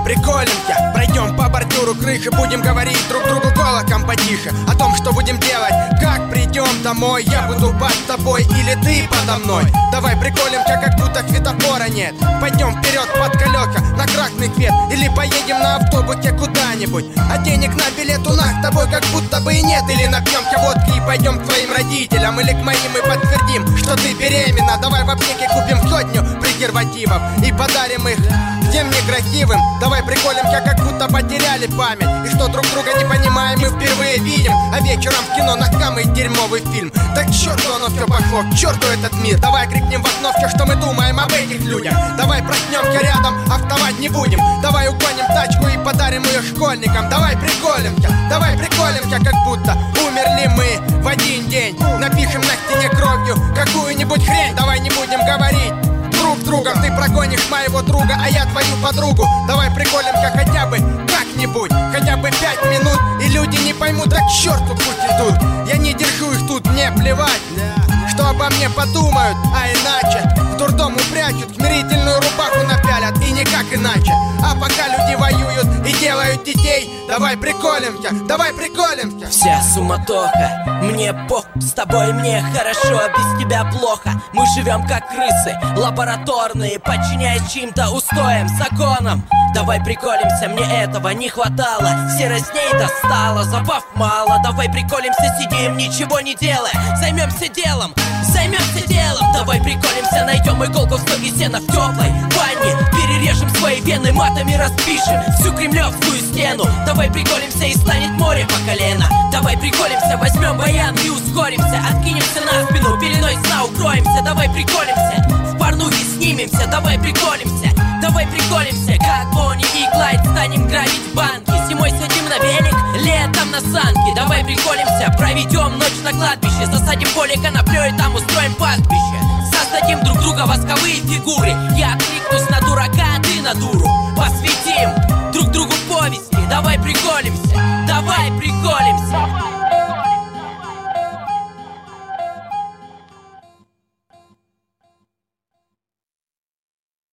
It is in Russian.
приколимся. Пройдем по бордюру крыши, будем говорить друг другу голосом потише о том, что будем делать, как придем домой. Я буду под тобой или ты подо мной. Давай приколимся, как будто светофора нет. Пойдем вперед под колеса на красный свет, или поедем на автобусе куда-нибудь. А денег на билет у нас с тобой как будто бы и нет. Или напьемся водки и пойдем к своим родителям, или к моим и подтвердим, что ты беременна. Давай в аптеке купим 100 презервативов и подарим их всем некрасивым. Давай приколимся, как будто потеряли память, и что друг друга не понимаем мы впервые видим. А вечером в кино на самый дерьмовый фильм. Да к черту оно все пошло, к черту этот мир. Давай крикнем в окно все, что мы думаем об этих людях. Давай проснемся рядом, а вставать не будем. Давай угоним тачку и подарим ее школьникам. Давай приколимся, как будто умерли мы в один день. Напишем на стене кровью какую-нибудь хрень. Давай не будем говорить друг с другом, ты прогонишь моего друга, а я твою подругу. Давай приколимся хотя бы как-нибудь, хотя бы 5 минут, и люди не поймут, да к черту пусть идут. Я не держу их тут, мне плевать, что обо мне подумают, а иначе в дурдом упрячут, смирительную рубаху напялят, и никак иначе. А пока люди воюют и делают детей, давай приколимся, давай приколимся. Вся суматоха, мне пох, с тобой мне хорошо, без тебя плохо. Мы живем как крысы, лабораторные, подчиняясь чьим-то устоям, законам. Давай приколимся, мне этого не хватало, серостней достало, забав мало. Давай приколимся, сидим, ничего не делая, займемся делом. Давай приколимся, найдем иголку в стоге сена в теплой ванне. Перережем свои вены, матами распишем всю кремлевскую стену. Давай приколимся, и станет море по колено. Давай приколимся, возьмем баян и ускоримся. Откинемся на спину, пеленой сна укроемся. Давай приколимся, в порнухе снимемся. Давай приколимся, как Бонни и Клайд станем грабить банки. Зимой сядем на велик, летом на санки. Давай приколимся, проведем ночь на кладбище. Засадим поле коноплей, там устроим пастбище. Создадим друг друга восковые фигуры. Я откликнусь на дурака, а ты на дуру. Посвятим друг другу повести. Давай приколимся, давай приколимся.